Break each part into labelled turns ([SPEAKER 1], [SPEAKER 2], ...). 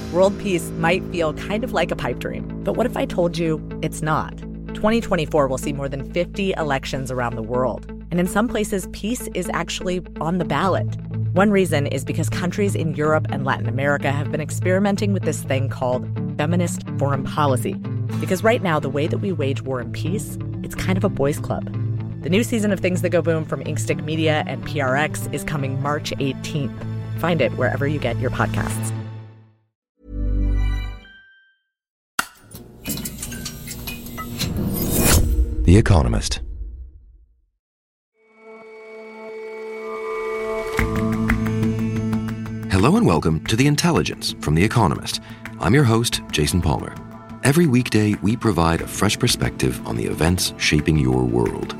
[SPEAKER 1] World peace might feel kind of like a pipe dream, but what if I told you it's not? 2024 will see more than 50 elections around the world, and in some places, peace is actually on the ballot. One reason is because countries in Europe and Latin America have been experimenting with this thing called feminist foreign policy. Because right now, the way that we wage war and peace, it's kind of a boys' club. The new season of Things That Go Boom from Inkstick Media and PRX is coming March 18th. Find it wherever you get your podcasts.
[SPEAKER 2] The Economist. Hello and welcome to The Intelligence from The Economist. I'm your host, Jason Palmer. Every weekday, we provide a fresh perspective on the events shaping your world.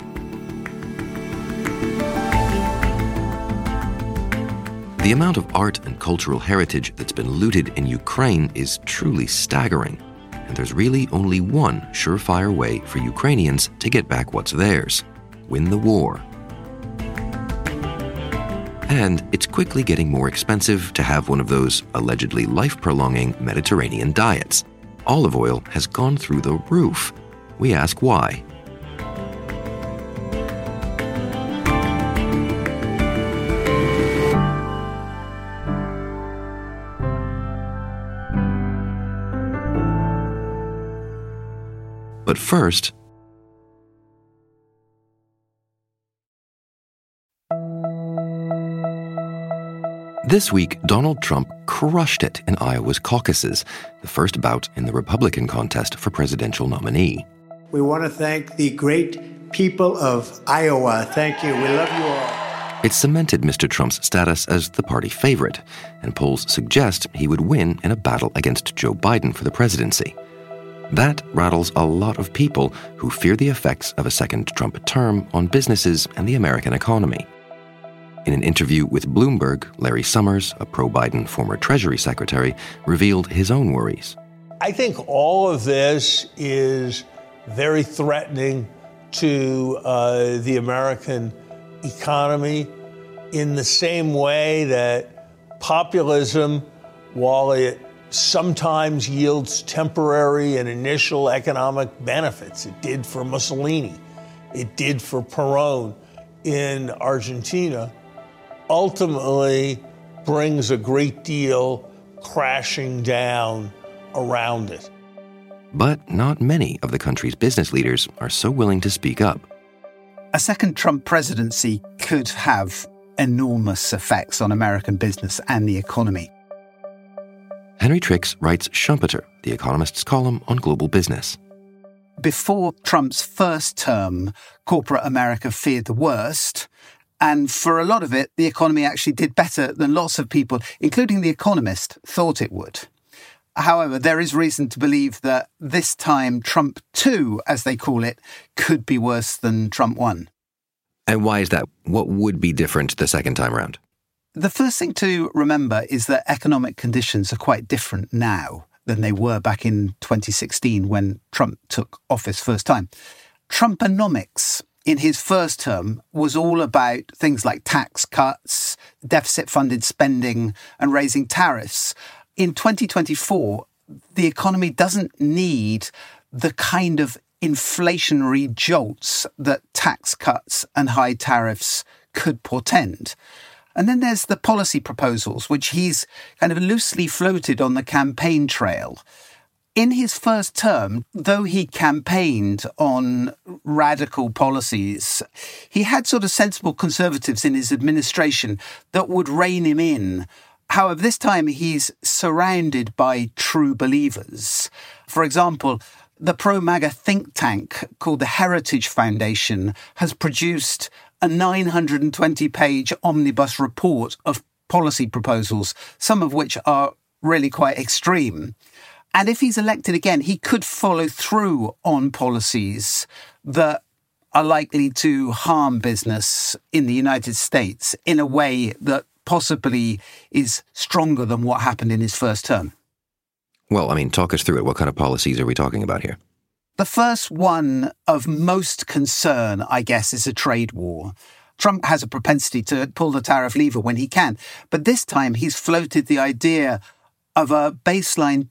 [SPEAKER 2] The amount of art and cultural heritage that's been looted in Ukraine is truly staggering. And there's really only one surefire way for Ukrainians to get back what's theirs: win the war. And it's quickly getting more expensive to have one of those allegedly life-prolonging Mediterranean diets. Olive oil has gone through the roof. We ask why. But first, this week, Donald Trump crushed it in Iowa's caucuses, the first bout in the Republican contest for presidential nominee.
[SPEAKER 3] We want to thank the great people of Iowa. Thank you. We love you all.
[SPEAKER 2] It cemented Mr. Trump's status as the party favorite, and polls suggest he would win in a battle against Joe Biden for the presidency. That rattles a lot of people who fear the effects of a second Trump term on businesses and the American economy. In an interview with Bloomberg, Larry Summers, a pro-Biden former Treasury Secretary, revealed his own worries.
[SPEAKER 4] I think all of this is very threatening to the American economy in the same way that populism, while it sometimes yields temporary and initial economic benefits. It did for Mussolini. It did for Perón in Argentina. Ultimately brings a great deal crashing down around it.
[SPEAKER 2] But not many of the country's business leaders are so willing to speak up.
[SPEAKER 5] A second Trump presidency could have enormous effects on American business and the economy.
[SPEAKER 2] Henry Tricks writes Schumpeter, The Economist's column on global business.
[SPEAKER 5] Before Trump's first term, corporate America feared the worst. And for a lot of it, the economy actually did better than lots of people, including The Economist, thought it would. However, there is reason to believe that this time Trump 2, as they call it, could be worse than Trump 1.
[SPEAKER 2] And why is that? What would be different the second time around?
[SPEAKER 5] The first thing to remember is that economic conditions are quite different now than they were back in 2016 when Trump took office first time. Trumponomics in his first term was all about things like tax cuts, deficit-funded spending, and raising tariffs. In 2024, the economy doesn't need the kind of inflationary jolts that tax cuts and high tariffs could portend. And then there's the policy proposals, which he's kind of loosely floated on the campaign trail. In his first term, though he campaigned on radical policies, he had sort of sensible conservatives in his administration that would rein him in. However, this time he's surrounded by true believers. For example, the pro-MAGA think tank called the Heritage Foundation has produced a 920-page omnibus report of policy proposals, some of which are really quite extreme. And if he's elected again, he could follow through on policies that are likely to harm business in the United States in a way that possibly is stronger than what happened in his first term.
[SPEAKER 2] Well, I mean, talk us through it. What kind of policies are we talking about here?
[SPEAKER 5] The first one of most concern, I guess, is a trade war. Trump has a propensity to pull the tariff lever when he can, but this time he's floated the idea of a baseline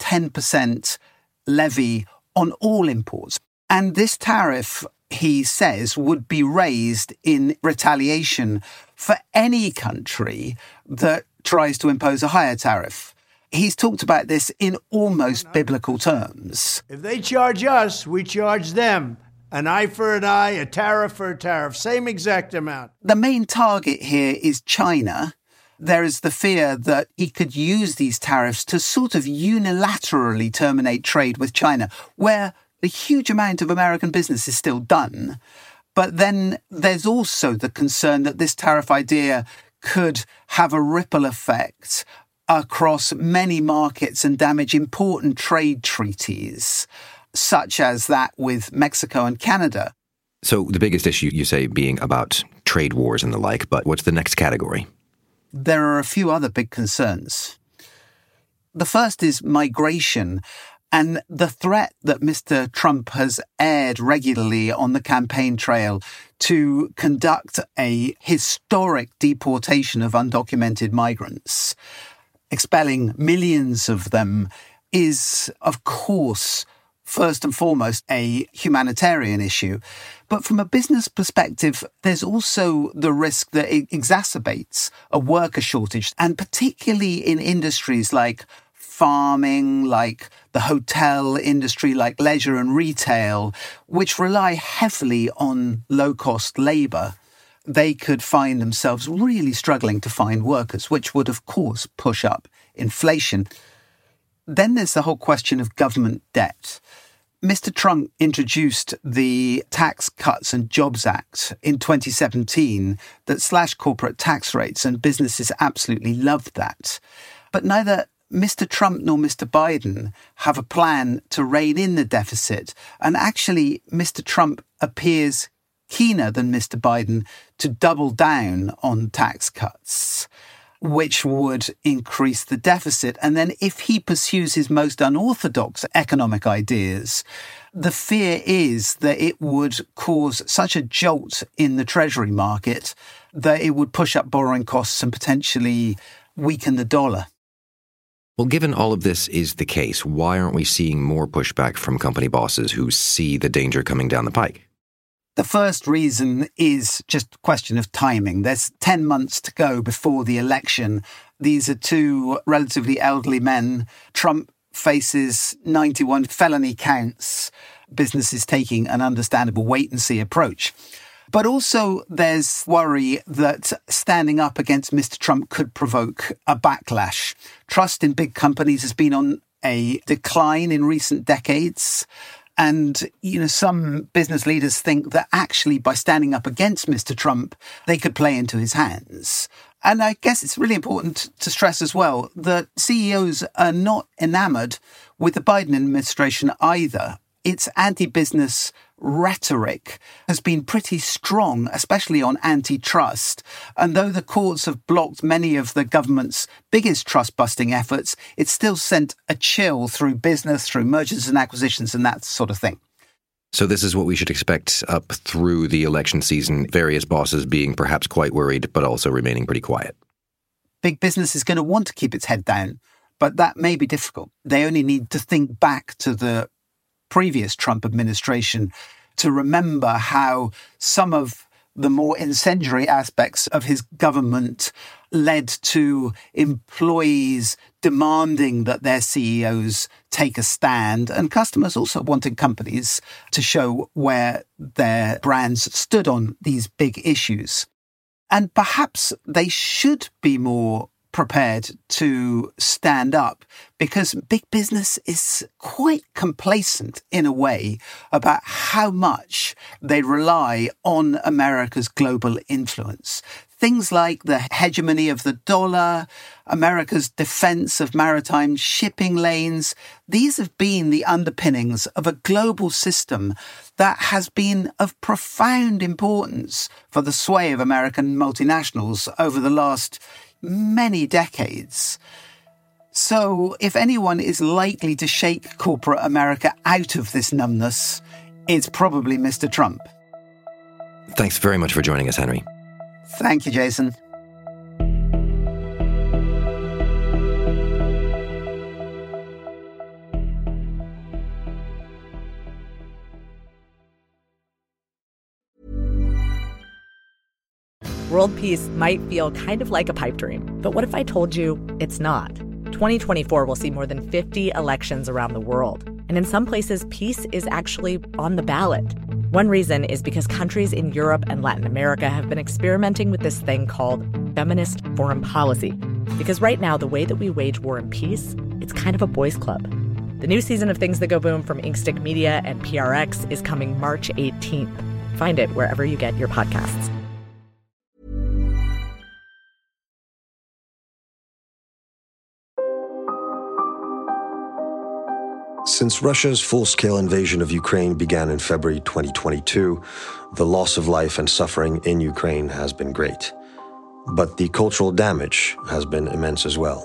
[SPEAKER 5] 10% levy on all imports. And this tariff, he says, would be raised in retaliation for any country that tries to impose a higher tariff. He's talked about this in almost biblical terms.
[SPEAKER 3] If they charge us, we charge them. An eye for an eye, a tariff for a tariff, same exact amount.
[SPEAKER 5] The main target here is China. There is the fear that he could use these tariffs to sort of unilaterally terminate trade with China, where a huge amount of American business is still done. But then there's also the concern that this tariff idea could have a ripple effect across many markets and damage important trade treaties, such as that with Mexico and Canada.
[SPEAKER 2] So the biggest issue, you say, being about trade wars and the like, but what's the next category?
[SPEAKER 5] There are a few other big concerns. The first is migration and the threat that Mr. Trump has aired regularly on the campaign trail to conduct a historic deportation of undocumented migrants. Expelling millions of them is, of course, first and foremost, a humanitarian issue. But from a business perspective, there's also the risk that it exacerbates a worker shortage, and particularly in industries like farming, like the hotel industry, like leisure and retail, which rely heavily on low-cost labour. They could find themselves really struggling to find workers, which would, of course, push up inflation. Then there's the whole question of government debt. Mr. Trump introduced the Tax Cuts and Jobs Act in 2017 that slashed corporate tax rates, and businesses absolutely loved that. But neither Mr. Trump nor Mr. Biden have a plan to rein in the deficit. And actually, Mr. Trump appears keener than Mr. Biden to double down on tax cuts, which would increase the deficit. And then if he pursues his most unorthodox economic ideas, the fear is that it would cause such a jolt in the Treasury market that it would push up borrowing costs and potentially weaken the dollar.
[SPEAKER 2] Well, given all of this is the case, why aren't we seeing more pushback from company bosses who see the danger coming down the pike?
[SPEAKER 5] The first reason is just a question of timing. There's 10 months to go before the election. These are two relatively elderly men. Trump faces 91 felony counts. Business is taking an understandable wait-and-see approach. But also there's worry that standing up against Mr. Trump could provoke a backlash. Trust in big companies has been on a decline in recent decades. And, some business leaders think that actually by standing up against Mr. Trump, they could play into his hands. And I guess it's really important to stress as well that CEOs are not enamored with the Biden administration either. Its anti-business rhetoric has been pretty strong, especially on antitrust. And though the courts have blocked many of the government's biggest trust-busting efforts, it's still sent a chill through business, through mergers and acquisitions and that sort of thing.
[SPEAKER 2] So this is what we should expect up through the election season, various bosses being perhaps quite worried, but also remaining pretty quiet.
[SPEAKER 5] Big business is going to want to keep its head down, but that may be difficult. They only need to think back to the previous Trump administration to remember how some of the more incendiary aspects of his government led to employees demanding that their CEOs take a stand, and customers also wanting companies to show where their brands stood on these big issues. And perhaps they should be more prepared to stand up, because big business is quite complacent in a way about how much they rely on America's global influence. Things like the hegemony of the dollar, America's defense of maritime shipping lanes, these have been the underpinnings of a global system that has been of profound importance for the sway of American multinationals over the last many decades. So if anyone is likely to shake corporate America out of this numbness, it's probably Mr. Trump.
[SPEAKER 2] Thanks very much for joining us, Henry.
[SPEAKER 5] Thank you, Jason.
[SPEAKER 1] World peace might feel kind of like a pipe dream, but what if I told you it's not? 2024 will see more than 50 elections around the world, and in some places, peace is actually on the ballot. One reason is because countries in Europe and Latin America have been experimenting with this thing called feminist foreign policy. Because right now, the way that we wage war and peace, it's kind of a boys' club. The new season of Things That Go Boom from Inkstick Media and PRX is coming March 18th. Find it wherever you get your podcasts.
[SPEAKER 6] Since Russia's full-scale invasion of Ukraine began in February 2022, the loss of life and suffering in Ukraine has been great. But the cultural damage has been immense as well.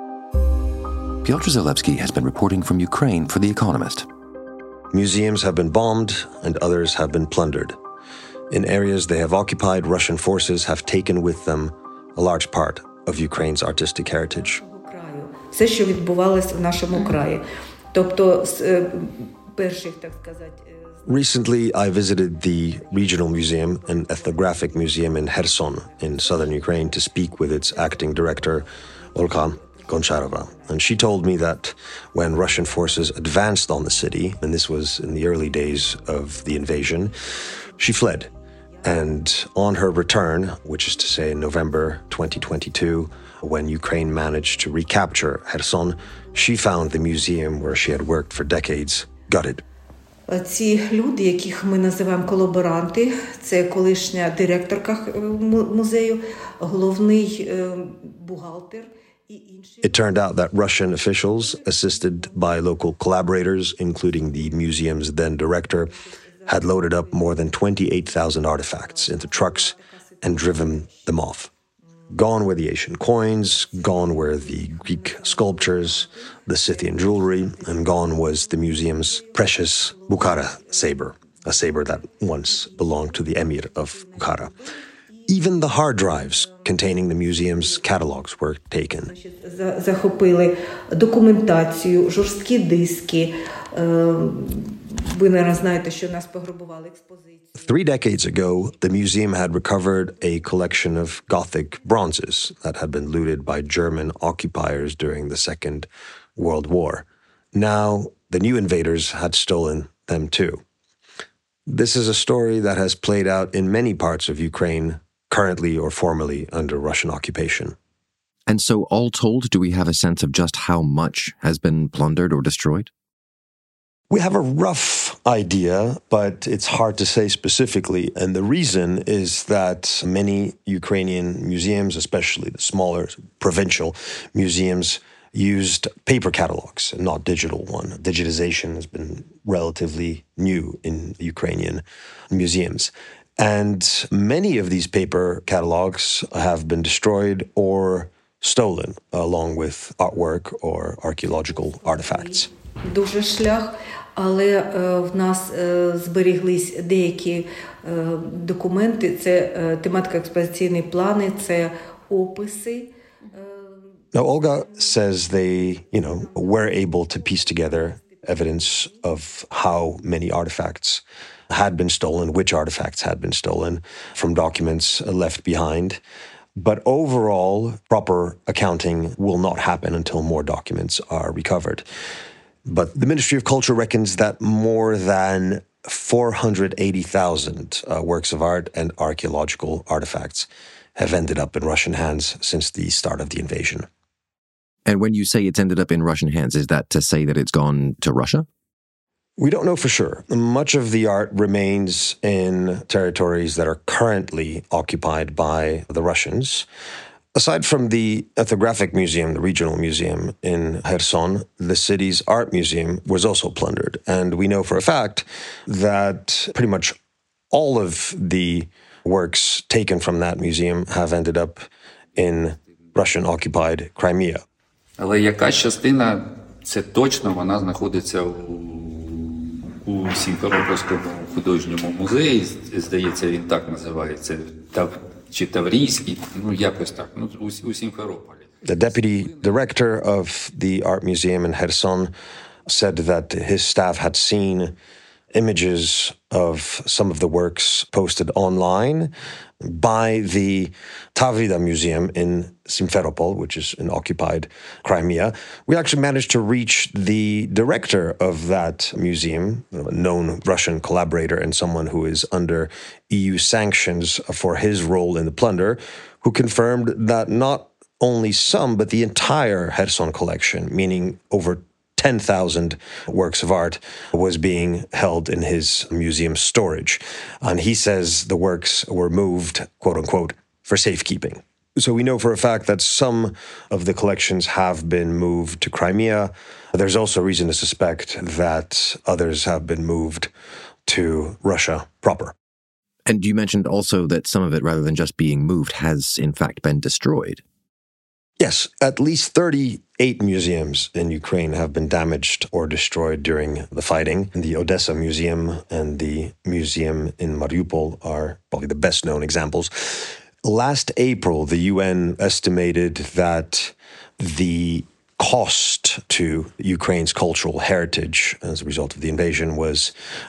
[SPEAKER 2] Piotr Zalewski has been reporting from Ukraine for The Economist.
[SPEAKER 6] Museums have been bombed and others have been plundered. In areas they have occupied, Russian forces have taken with them a large part of Ukraine's artistic heritage.
[SPEAKER 7] Все, що відбувалось в нашому краї. Тобто, з перших, так сказати...
[SPEAKER 6] Recently, I visited the Regional Museum, an ethnographic museum in Kherson, in southern Ukraine, to speak with its acting director, Olga Goncharova. And she told me that when Russian forces advanced on the city, and this was in the early days of the invasion, she fled. And on her return, which is to say in November 2022, when Ukraine managed to recapture Kherson, she found the museum where she had worked for decades gutted.
[SPEAKER 7] Ці люди, яких ми називаємо колаборанти, це колишня директорка музею, головний бухгалтер і інші.
[SPEAKER 6] It turned out that Russian officials, assisted by local collaborators, including the museum's then director, had loaded up more than 28,000 artifacts into trucks and driven them off. Gone were the Asian coins, gone were the Greek sculptures, the Scythian jewelry, and gone was the museum's precious Bukhara saber, a saber that once belonged to the Emir of Bukhara. Even the hard drives containing the museum's catalogs were taken.
[SPEAKER 7] Захопили документацію, жорсткі диски. Ви, наверное, знаєте, що нас пограбували експозицію.
[SPEAKER 6] 3 decades ago, the museum had recovered a collection of Gothic bronzes that had been looted by German occupiers during the Second World War. Now, the new invaders had stolen them too. This is a story that has played out in many parts of Ukraine, currently or formerly under Russian occupation.
[SPEAKER 2] And so, all told, do we have a sense of just how much has been plundered or destroyed?
[SPEAKER 6] We have a rough idea, but it's hard to say specifically. And the reason is that many Ukrainian museums, especially the smaller provincial museums, used paper catalogs and not digital one. Digitization has been relatively new in Ukrainian museums. And many of these paper catalogs have been destroyed or stolen, along with artwork or archaeological artifacts.
[SPEAKER 7] Дуже шлях, але в нас зберіглись деякі документи, це тематика експозиційні плани, це описи.
[SPEAKER 6] Now, Olga says they, were able to piece together evidence of how many artifacts had been stolen, which artifacts had been stolen from documents left behind. But overall, proper accounting will not happen until more documents are recovered. But the Ministry of Culture reckons that more than 480,000 works of art and archaeological artifacts have ended up in Russian hands since the start of the invasion.
[SPEAKER 2] And when you say it's ended up in Russian hands, is that to say that it's gone to Russia?
[SPEAKER 6] We don't know for sure. Much of the art remains in territories that are currently occupied by the Russians. Aside from the ethnographic museum, the regional museum in Kherson, the city's art museum was also plundered. And we know for a fact that pretty much all of the works taken from that museum have ended up in Russian-occupied Crimea.
[SPEAKER 8] Але якась частина, це точно, вона знаходиться у Сімферопольському художньому музеї, здається, він так називається, чи Таврійський, якось так, у Сімферополі.
[SPEAKER 6] The deputy director of the art museum in Kherson said that his staff had seen images of some of the works posted online, by the Tavrida Museum in Simferopol, which is in occupied Crimea. We actually managed to reach the director of that museum, a known Russian collaborator and someone who is under EU sanctions for his role in the plunder, who confirmed that not only some, but the entire Kherson collection, meaning over 10,000 works of art, was being held in his museum storage. And he says the works were moved, quote unquote, for safekeeping. So we know for a fact that some of the collections have been moved to Crimea. There's also reason to suspect that others have been moved to Russia proper.
[SPEAKER 2] And you mentioned also that some of it, rather than just being moved, has in fact been destroyed.
[SPEAKER 6] Yes, at least 38 museums in Ukraine have been damaged or destroyed during the fighting. The Odessa Museum and the museum in Mariupol are probably the best known examples. Last April, the UN estimated that the cost to Ukraine's cultural heritage as a result of the invasion was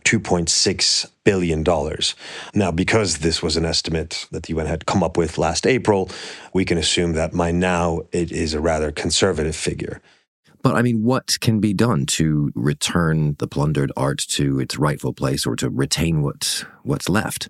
[SPEAKER 6] $2.6 billion. Now, because this was an estimate that the UN had come up with last April, we can assume that by now it is a rather conservative figure.
[SPEAKER 2] But I mean, what can be done to return the plundered art to its rightful place or to retain what's left?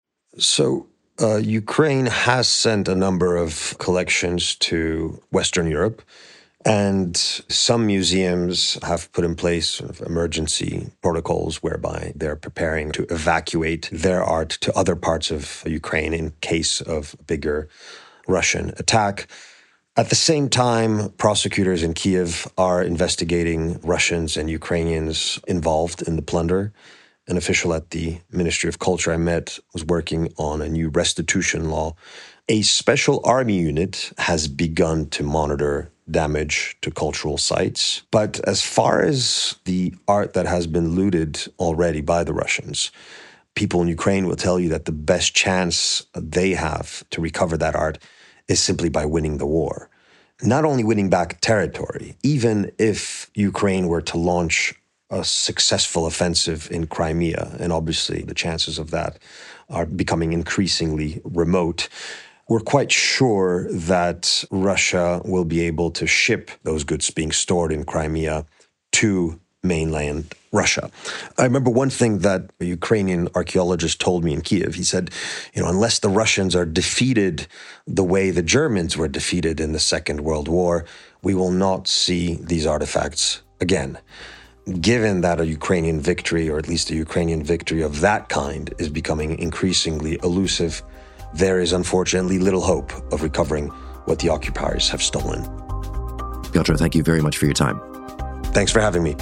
[SPEAKER 6] So Ukraine has sent a number of collections to Western Europe. And some museums have put in place sort of emergency protocols whereby they're preparing to evacuate their art to other parts of Ukraine in case of a bigger Russian attack. At the same time, prosecutors in Kiev are investigating Russians and Ukrainians involved in the plunder. An official at the Ministry of Culture I met was working on a new restitution law. A special army unit has begun to monitor damage to cultural sites. But as far as the art that has been looted already by the Russians, people in Ukraine will tell you that the best chance they have to recover that art is simply by winning the war. Not only winning back territory, even if Ukraine were to launch a successful offensive in Crimea, and obviously the chances of that are becoming increasingly remote, we're quite sure that Russia will be able to ship those goods being stored in Crimea to mainland Russia. I remember one thing that a Ukrainian archaeologist told me in Kiev. He said, unless the Russians are defeated the way the Germans were defeated in the Second World War, we will not see these artifacts again. Given that a Ukrainian victory, or at least a Ukrainian victory of that kind, is becoming increasingly elusive, there is unfortunately little hope of recovering what the occupiers have stolen.
[SPEAKER 2] Piotr, thank you very much for your time.
[SPEAKER 6] Thanks for having me.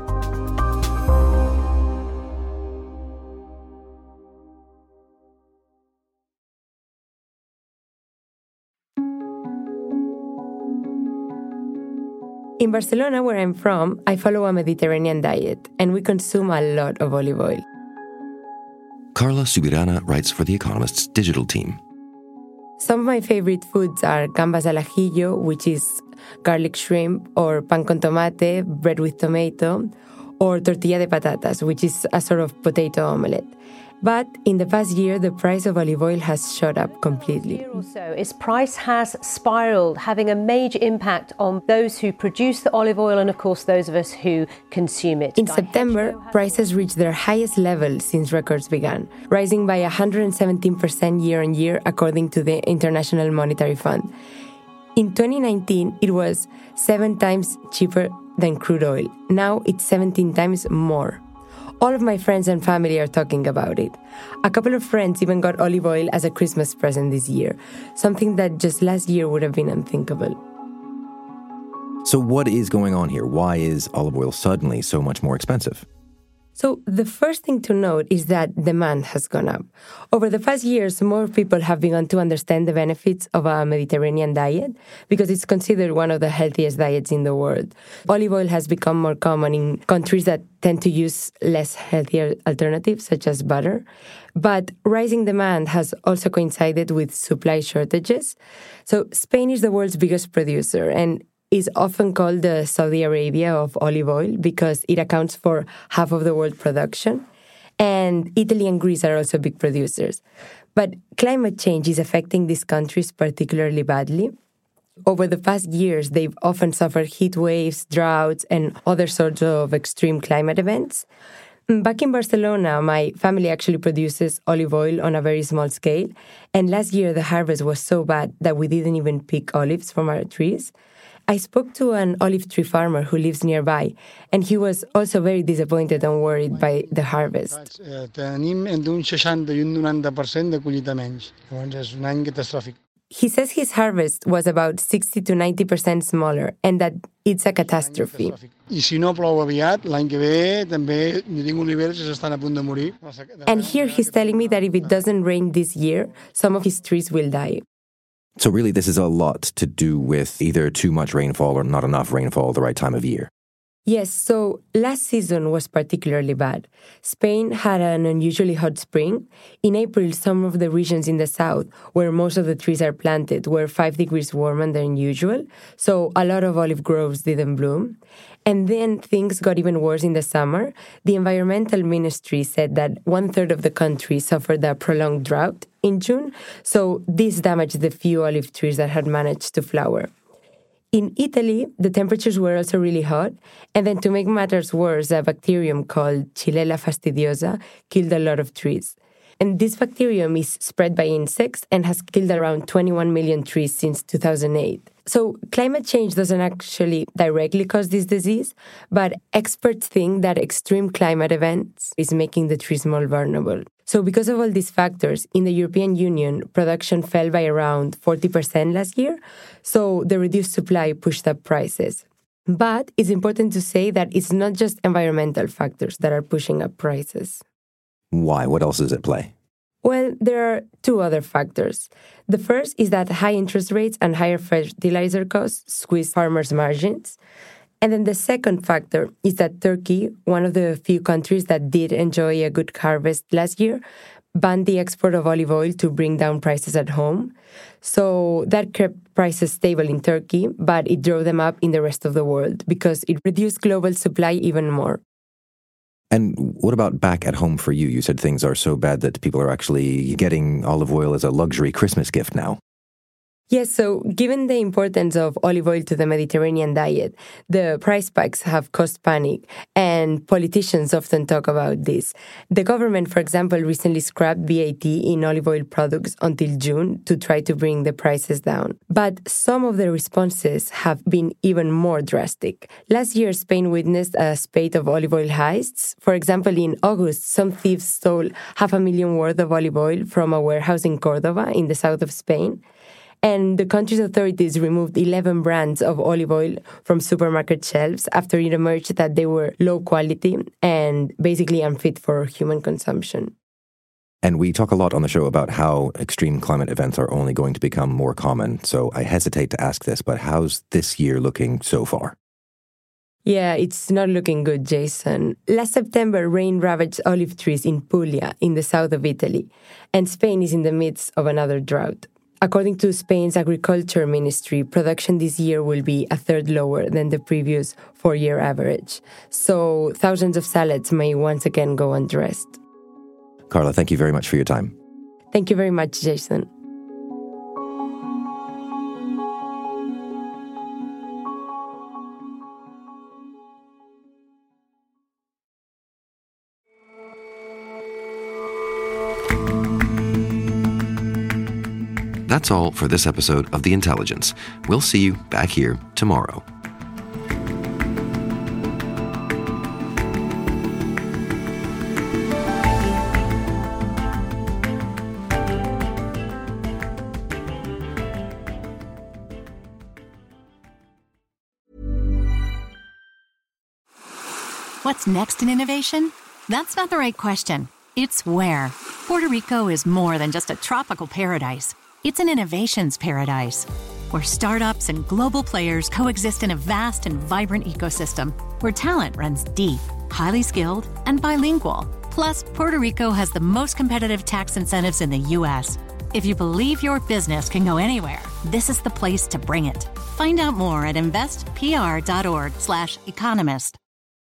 [SPEAKER 9] In Barcelona, where I'm from, I follow a Mediterranean diet, and we consume a lot of olive oil.
[SPEAKER 2] Carla Subirana writes for The Economist's digital team.
[SPEAKER 9] Some of my favorite foods are gambas al ajillo, which is garlic shrimp, or pan con tomate, bread with tomato, or tortilla de patatas, which is a sort of potato omelette. But in the past year, the price of olive oil has shot up completely.
[SPEAKER 10] Also, its price has spiraled, having a major impact on those who produce the olive oil and, of course, those of us who consume it.
[SPEAKER 9] In September, prices reached their highest level since records began, rising by 117% year-on-year, according to the International Monetary Fund. In 2019, it was 7 times cheaper than crude oil. Now it's 17 times more. All of my friends and family are talking about it. A couple of friends even got olive oil as a Christmas present this year, something that just last year would have been unthinkable.
[SPEAKER 2] So what is going on here? Why is olive oil suddenly so much more expensive?
[SPEAKER 9] So the first thing to note is that demand has gone up. Over the past years, more people have begun to understand the benefits of a Mediterranean diet because it's considered one of the healthiest diets in the world. Olive oil has become more common in countries that tend to use less healthier alternatives, such as butter. But rising demand has also coincided with supply shortages. So Spain is the world's biggest producer, and is often called the Saudi Arabia of olive oil because it accounts for half of the world production. And Italy and Greece are also big producers. But climate change is affecting these countries particularly badly. Over the past years, they've often suffered heat waves, droughts, and other sorts of extreme climate events. Back in Barcelona, my family actually produces olive oil on a very small scale. And last year, the harvest was so bad that we didn't even pick olives from our trees. I spoke to an olive tree farmer who lives nearby, and he was also very disappointed and worried by the harvest.
[SPEAKER 11] Tenim entre un 60 i un 90% de collita menys. Llavors és un any catastrófic.
[SPEAKER 9] He says his harvest was about 60 to 90% smaller and that it's a catastrophe.
[SPEAKER 11] I si no plou aviat, l'any que ve també tinc oliveres que s'estan a punt de morir.
[SPEAKER 9] And here he's telling me that if it doesn't rain this year, some of his trees will die.
[SPEAKER 2] So really this is a lot to do with either too much rainfall or not enough rainfall at the right time of year.
[SPEAKER 9] Yes, so last season was particularly bad. Spain had an unusually hot spring. In April, some of the regions in the south, where most of the trees are planted, were 5 degrees warmer than usual, so a lot of olive groves didn't bloom. And then things got even worse in the summer. The environmental ministry said that 1/3 of the country suffered a prolonged drought in June, so this damaged the few olive trees that had managed to flower. In Italy, the temperatures were also really hot, and then to make matters worse, a bacterium called Xylella fastidiosa killed a lot of trees. And this bacterium is spread by insects and has killed around 21 million trees since 2008. So climate change doesn't actually directly cause this disease, but experts think that extreme climate events is making the trees more vulnerable. So because of all these factors, in the European Union, production fell by around 40% last year, so the reduced supply pushed up prices. But it's important to say that it's not just environmental factors that are pushing up prices.
[SPEAKER 2] Why? What else is at play?
[SPEAKER 9] Well, there are 2 other factors. The first is that high interest rates and higher fertilizer costs squeeze farmers' margins. And then the second factor is that Turkey, one of the few countries that did enjoy a good harvest last year, banned the export of olive oil to bring down prices at home. So that kept prices stable in Turkey, but it drove them up in the rest of the world because it reduced global supply even more.
[SPEAKER 2] And what about back at home for you? You said things are so bad that people are actually getting olive oil as a luxury Christmas gift now.
[SPEAKER 9] Yes, so given the importance of olive oil to the Mediterranean diet, the price spikes have caused panic, and politicians often talk about this. The government, for example, recently scrapped VAT in olive oil products until June to try to bring the prices down. But some of the responses have been even more drastic. Last year, Spain witnessed a spate of olive oil heists. For example, in August, some thieves stole $500,000 worth of olive oil from a warehouse in Córdoba, in the south of Spain. And the country's authorities removed 11 brands of olive oil from supermarket shelves after it emerged that they were low quality and basically unfit for human consumption.
[SPEAKER 2] And we talk a lot on the show about how extreme climate events are only going to become more common. So I hesitate to ask this, but how's this year looking so far?
[SPEAKER 9] Yeah, it's not looking good, Jason. Last September, rain ravaged olive trees in Puglia, in the south of Italy, and Spain is in the midst of another drought. According to Spain's agriculture ministry, production this year will be 1/3 lower than the previous 4-year average. So thousands of salads may once again go undressed.
[SPEAKER 2] Carla, thank you very much for your time.
[SPEAKER 9] Thank you very much, Jason.
[SPEAKER 2] That's all for this episode of The Intelligence. We'll see you back here tomorrow.
[SPEAKER 12] What's next in innovation? That's not the right question. It's where. Puerto Rico is more than just a tropical paradise. It's an innovations paradise, where startups and global players coexist in a vast and vibrant ecosystem, where talent runs deep, highly skilled, and bilingual. Plus, Puerto Rico has the most competitive tax incentives in the U.S. If you believe your business can go anywhere, this is the place to bring it. Find out more at investpr.org/economist.